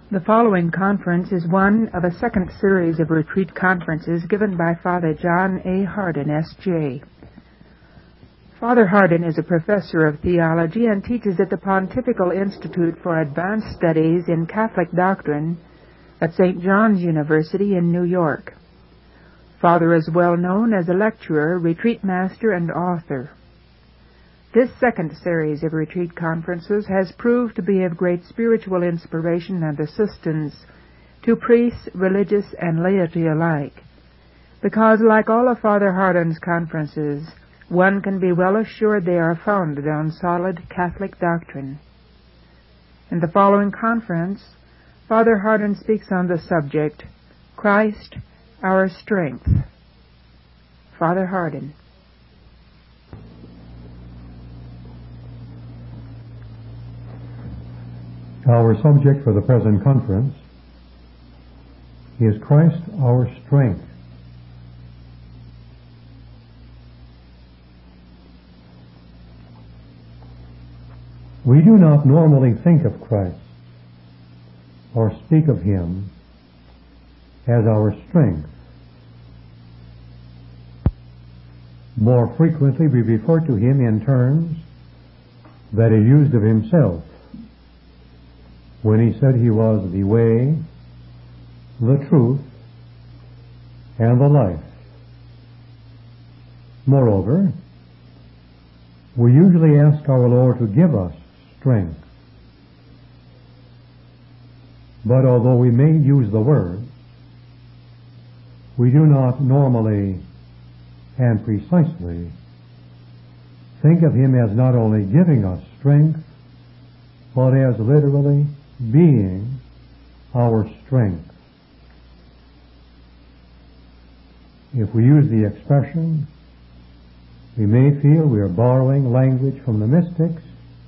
The following conference is one of a second series of retreat conferences given by Father John A. Hardin, S.J. Father Hardin is a professor of theology and teaches at the Pontifical Institute for Advanced Studies in Catholic Doctrine at St. John's University in New York. Father is well known as a lecturer, retreat master, and author. This second series of retreat conferences has proved to be of great spiritual inspiration and assistance to priests, religious, and laity alike, because, like all of Father Hardin's conferences, one can be well assured they are founded on solid Catholic doctrine. In the following conference, Father Hardin speaks on the subject, Christ, our Strength. Father Hardin. Our subject for the present conference is Christ our Strength. We do not normally think of Christ or speak of Him as our strength. More frequently we refer to Him in terms that He used of Himself when He said He was the way, the truth, and the life. Moreover, we usually ask our Lord to give us strength. But although we may use the word, we do not normally and precisely think of Him as not only giving us strength, but as literally being our strength. If we use the expression, we may feel we are borrowing language from the mystics,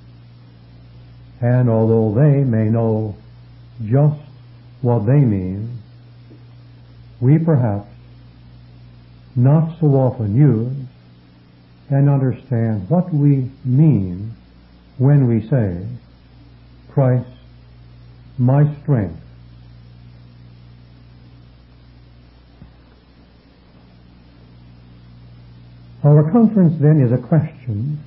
and although they may know just what they mean, we perhaps not so often use and understand what we mean when we say, Christ, my strength. Our conference then is a question.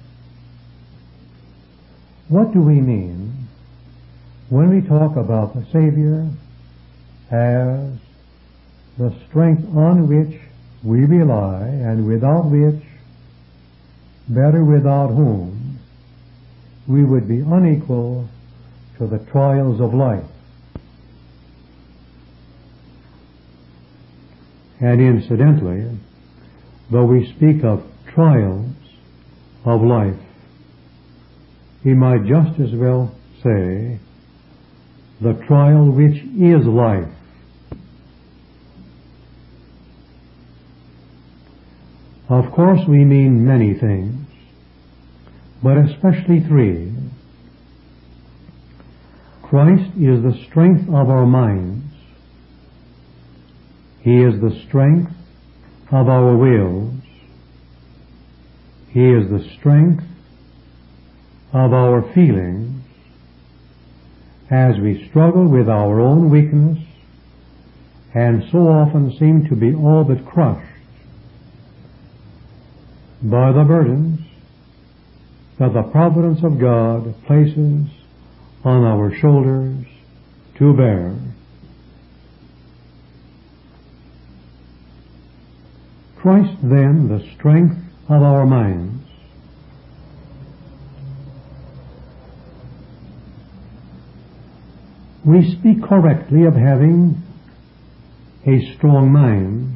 What do we mean when we talk about the Savior as the strength on which we rely and without which, better without whom, we would be unequal to the trials of life? And incidentally, though we speak of trials of life, we might just as well say the trial which is life. Of course we mean many things, but especially three. Christ is the strength of our minds. He is the strength of our wills. He is the strength of our feelings as we struggle with our own weakness and so often seem to be all but crushed by the burdens that the providence of God places on our shoulders to bear. Christ, then, the strength of our minds. We speak correctly of having a strong mind,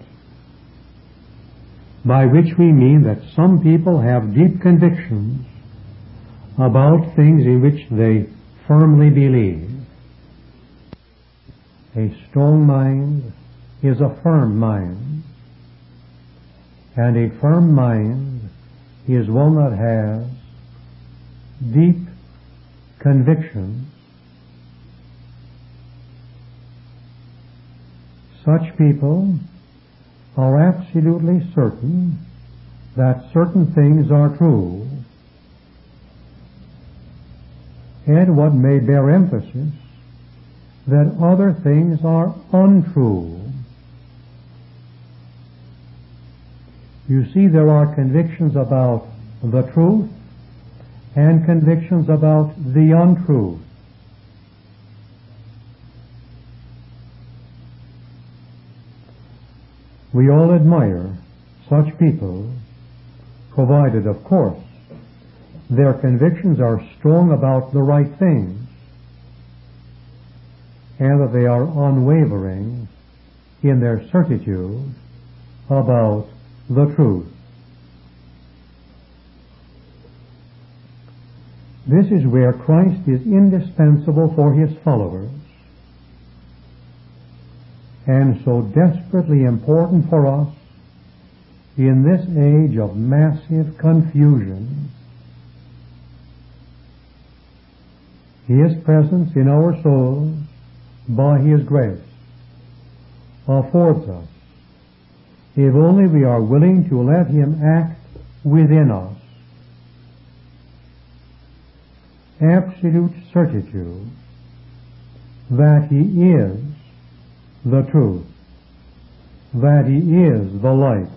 by which we mean that some people have deep convictions about things in which they firmly believe. A strong mind is a firm mind, and a firm mind is one that has deep convictions. Such people are absolutely certain that certain things are true, and what may bear emphasis that other things are untrue. You see, there are convictions about the truth and convictions about the untruth. We all admire such people, provided, of course, their convictions are strong about the right things and that they are unwavering in their certitude about the truth. This is where Christ is indispensable for his followers and so desperately important for us in this age of massive confusion. His presence in our souls by his grace affords us, if only we are willing to let him act within us, absolute certitude that he is the truth, that he is the light,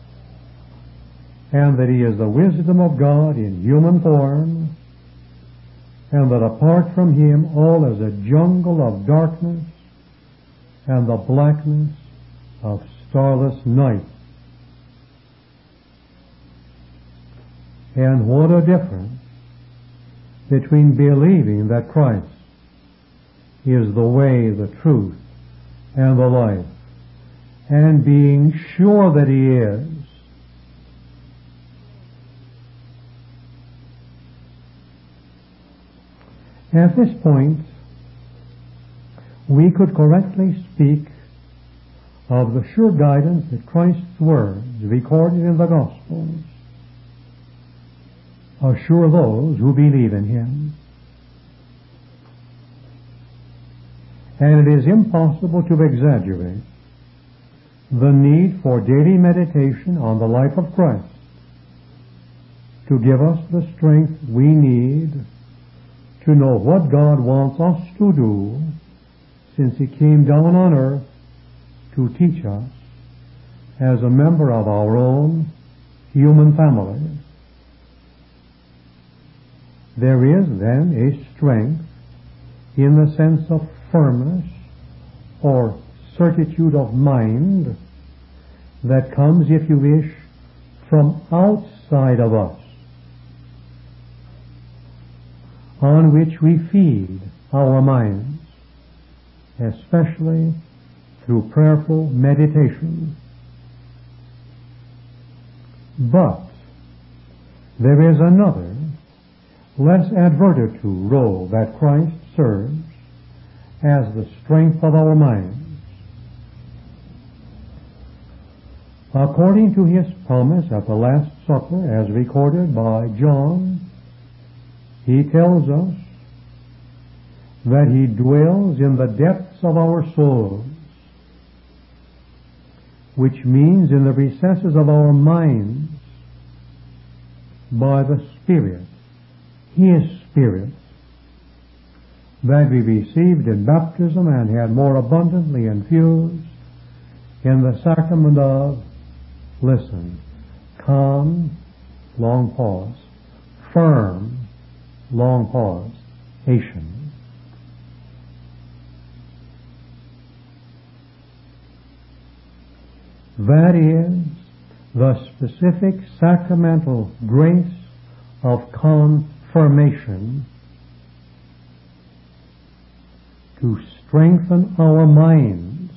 and that he is the wisdom of God in human form, and that apart from him all is a jungle of darkness and the blackness of starless night. And what a difference between believing that Christ is the way, the truth, and the life, and being sure that he is. At this point, we could correctly speak of the sure guidance that Christ's words recorded in the Gospels assure those who believe in him. And it is impossible to exaggerate the need for daily meditation on the life of Christ to give us the strength we need to know what God wants us to do, since he came down on earth to teach us as a member of our own human family. There is then a strength in the sense of firmness or certitude of mind that comes, if you wish, from outside of us, on which we feed our minds, especially through prayerful meditation. But there is another, less adverted to role that Christ serves as the strength of our minds. According to his promise at the Last Supper, as recorded by John, he tells us that he dwells in the depths of our souls, which means in the recesses of our minds, by the Spirit, his Spirit, that we received in baptism and had more abundantly infused in the sacrament of, listen, calm, long pause, firm, long pause, Asian. That is the specific sacramental grace of confirmation to strengthen our minds,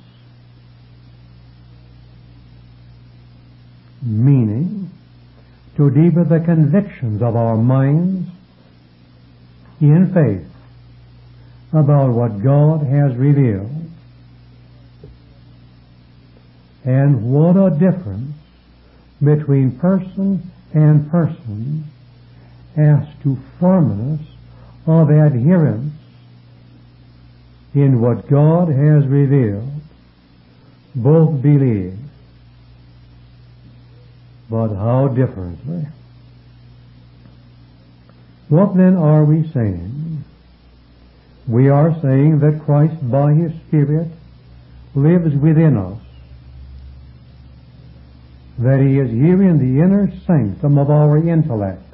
meaning to deepen the convictions of our minds in faith about what God has revealed. And what a difference between person and person as to firmness of adherence in what God has revealed. Both believe, but how differently. What then are we saying? we are saying that Christ, by His Spirit, lives within us, that He is here in the inner sanctum of our intellect,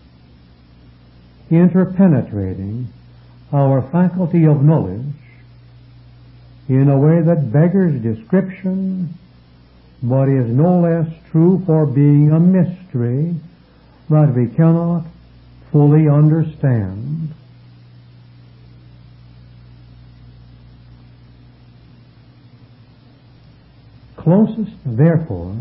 interpenetrating our faculty of knowledge in a way that beggars description, but is no less true for being a mystery that we cannot fully understand. Closest, therefore,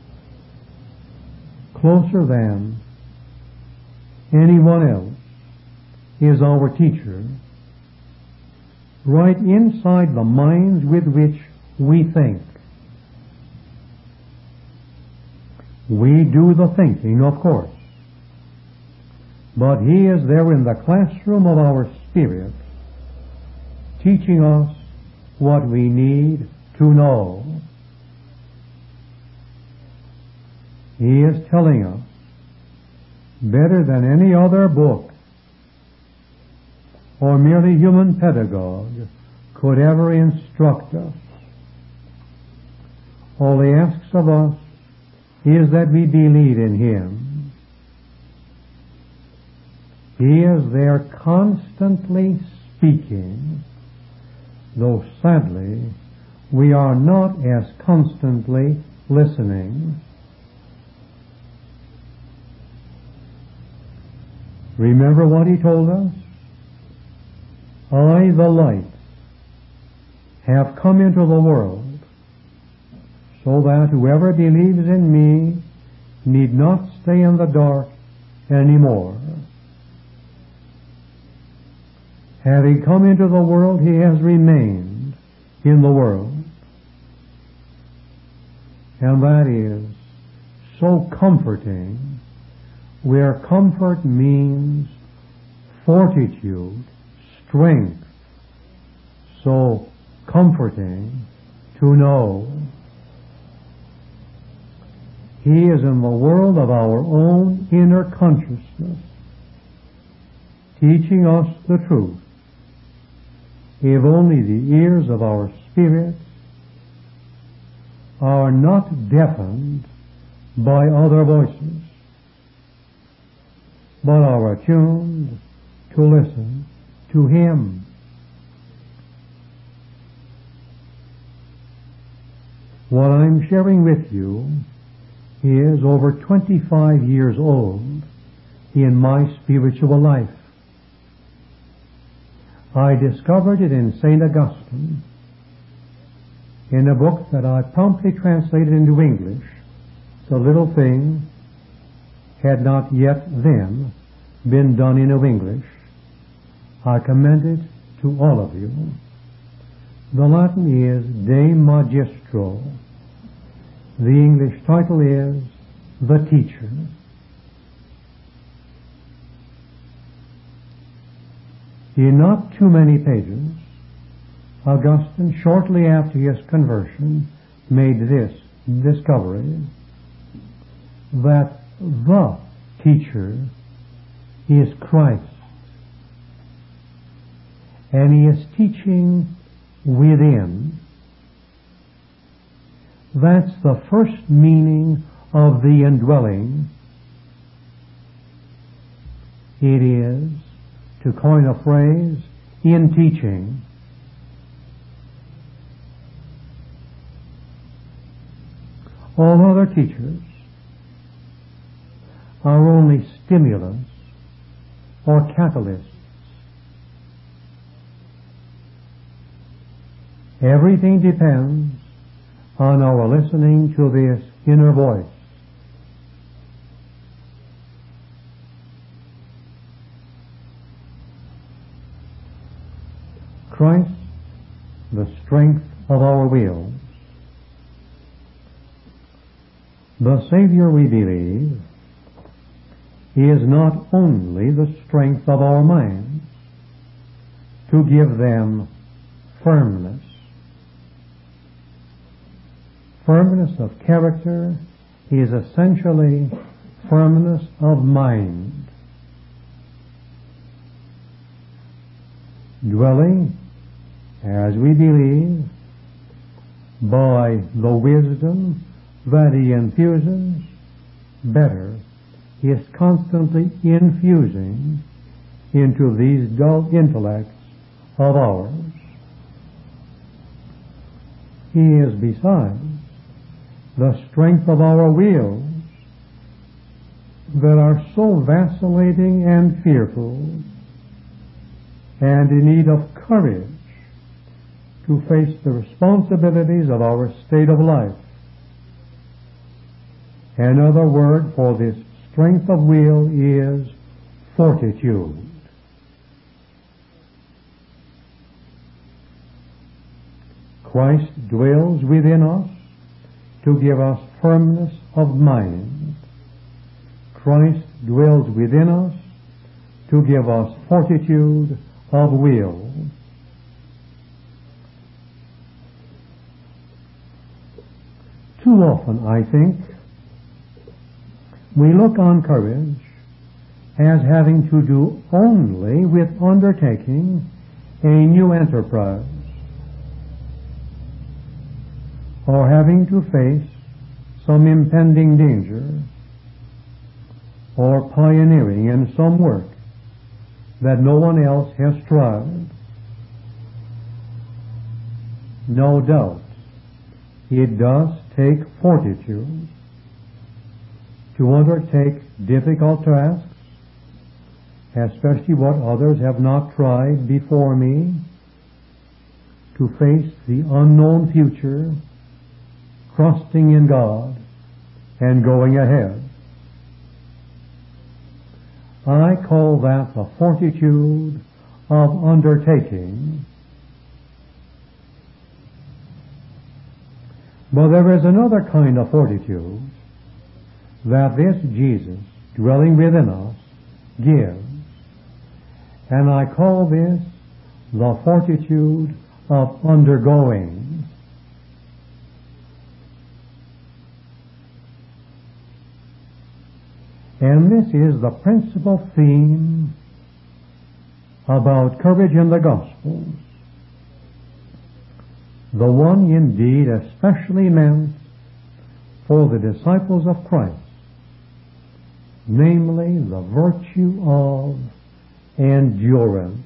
closer than anyone else, is our teacher, right inside the minds with which we think. We do the thinking, of course, but He is there in the classroom of our spirit, teaching us what we need to know. He is telling us, better than any other book or merely human pedagogue could ever instruct us. All He asks of us is that we believe in Him. He is there constantly speaking, though sadly we are not as constantly listening. Remember what He told us? I, the light, have come into the world so that whoever believes in me need not stay in the dark anymore. Having come into the world, He has remained in the world. And that is so comforting, where comfort means fortitude, strength. So comforting to know He is in the world of our own inner consciousness, teaching us the truth, if only the ears of our spirits are not deafened by other voices, but are attuned to listen to Him. What I'm sharing with you is over 25 years old in my spiritual life. I discovered it in St. Augustine in a book that I promptly translated into English. The little thing had not yet then been done in English. I commend it to all of you. The Latin is De Magistro. The English title is The Teacher. In not too many pages, Augustine, shortly after his conversion, made this discovery, that the teacher is Christ, and He is teaching within. That's the first meaning of the indwelling. It is, to coin a phrase, in teaching. All other teachers are only stimulants or catalysts. Everything depends on our listening to this inner voice. Christ, the strength of our will. The Savior, we believe, is not only the strength of our minds to give them firmness. Firmness of character is essentially firmness of mind. dwelling, as we believe, by the wisdom that He infuses, better, is constantly infusing into these dull intellects of ours. He is, besides, the strength of our wills that are so vacillating and fearful and in need of courage to face the responsibilities of our state of life. Another word for this strength of will is fortitude. Christ dwells within us to give us firmness of mind. Christ dwells within us to give us fortitude of will. Too often, I think, we look on courage as having to do only with undertaking a new enterprise, or having to face some impending danger, or pioneering in some work that no one else has tried. No doubt, it does take fortitude to undertake difficult tasks, especially what others have not tried before me, to face the unknown future, trusting in God and going ahead. I call that the fortitude of undertaking. But there is another kind of fortitude that this Jesus dwelling within us gives, and I call this the fortitude of undergoing. And this is the principal theme about courage in the Gospels, the one indeed especially meant for the disciples of Christ, namely the virtue of endurance.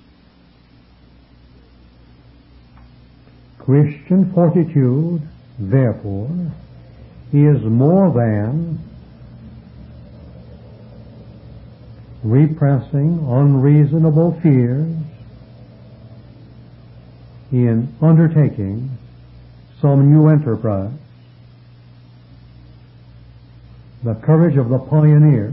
Christian fortitude, therefore, is more than repressing unreasonable fears in undertaking some new enterprise. The courage of the pioneer.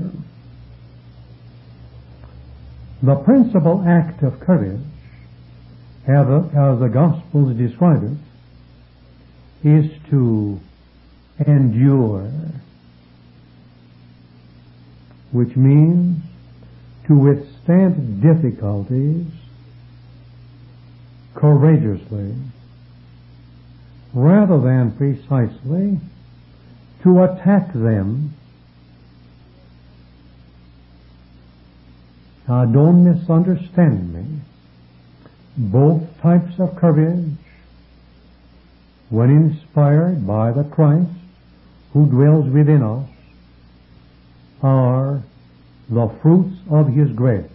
The principal act of courage, as the Gospels describe it, is to endure, which means to withstand difficulties courageously, rather than precisely to attack them. Now, don't misunderstand me. Both types of courage, when inspired by the Christ who dwells within us, are the fruits of His grace.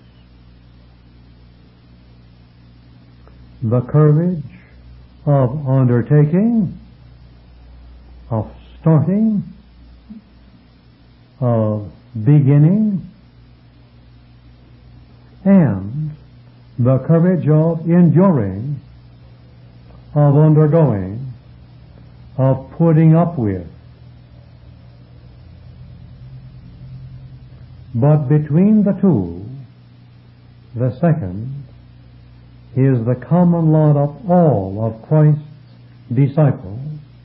The courage of undertaking, of starting, of beginning, and the courage of enduring, of undergoing, of putting up with. But between the two, the second is the common lot of all of Christ's disciples.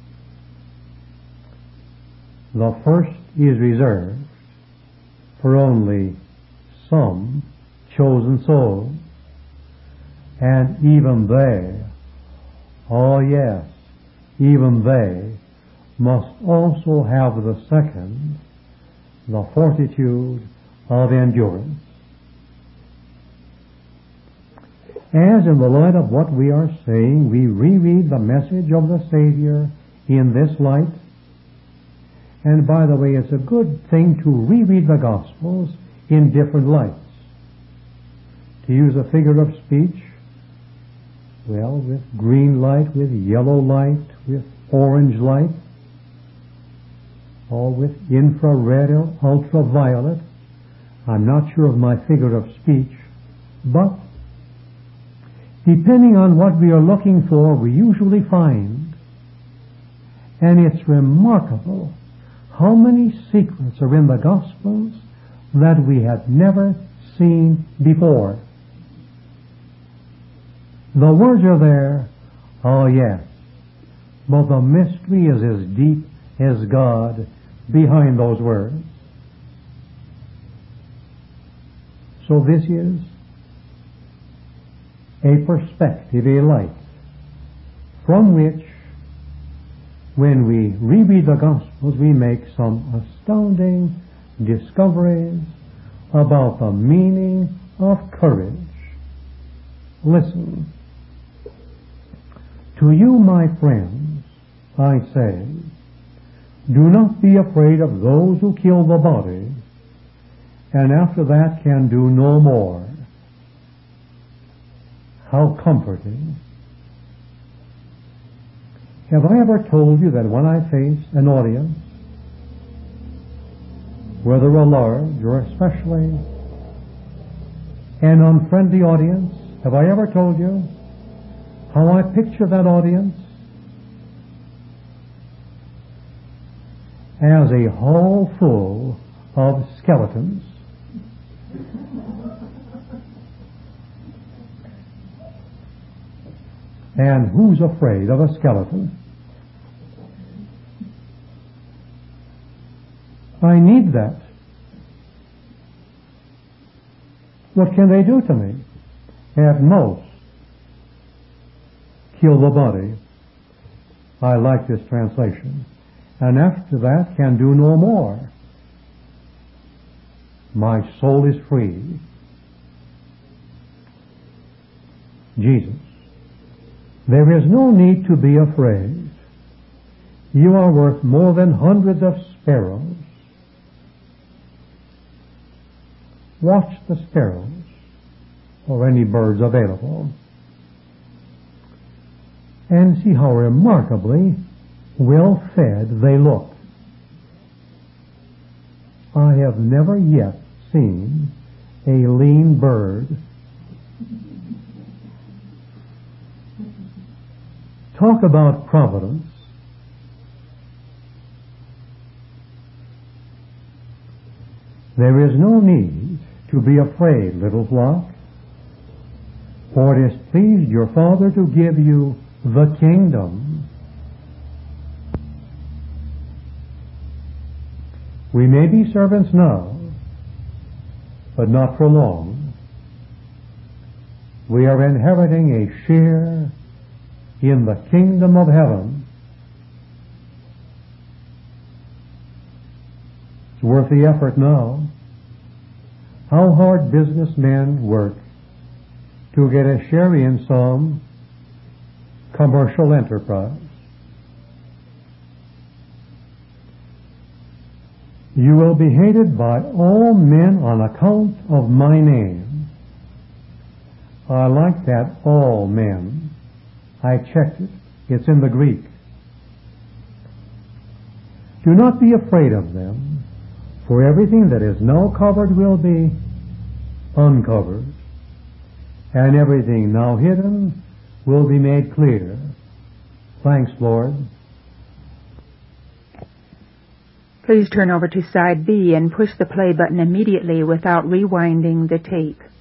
The first is reserved for only some chosen souls, and even they, oh yes, even they must also have the second, the fortitude of endurance. as in the light of what we are saying, we reread the message of the Savior in this light. And by the way, it's a good thing to reread the Gospels in different lights. To use a figure of speech, well, with green light, with yellow light, with orange light, or with infrared or ultraviolet. I'm not sure of my figure of speech, but depending on what we are looking for, we usually find, and it's remarkable how many secrets are in the Gospels that we have never seen before. The words are there, oh yes, but the mystery is as deep as God behind those words. So this is a perspective, a light, from which, when we reread the Gospels, we make some astounding discoveries about the meaning of courage. Listen. To you, my friends, I say, do not be afraid of those who kill the body, and after that can do no more. How comforting. Have I ever told you that when I face an audience, whether a large or especially an unfriendly audience, have I ever told you how I picture that audience? As a hall full of skeletons. And who's afraid of a skeleton? I need that. What can they do to me? At most, kill the body. I like this translation. And after that can do no more. My soul is free. Jesus. There is no need to be afraid. You are worth more than hundreds of sparrows. Watch the sparrows, or any birds available, and see how remarkably well fed they look. I have never yet seen a lean bird. Talk about providence. There is no need to be afraid, little flock, for it has pleased your Father to give you the kingdom. We may be servants now, but not for long. We are inheriting a share in the kingdom of heaven. It's worth the effort now. How hard businessmen work to get a share in some commercial enterprise. You will be hated by all men on account of my name. I like that, all men. I checked it. It's in the Greek. Do not be afraid of them, for everything that is now covered will be uncovered, and everything now hidden will be made clear. Thanks, Lord. Please turn over to side B and push the play button immediately without rewinding the tape.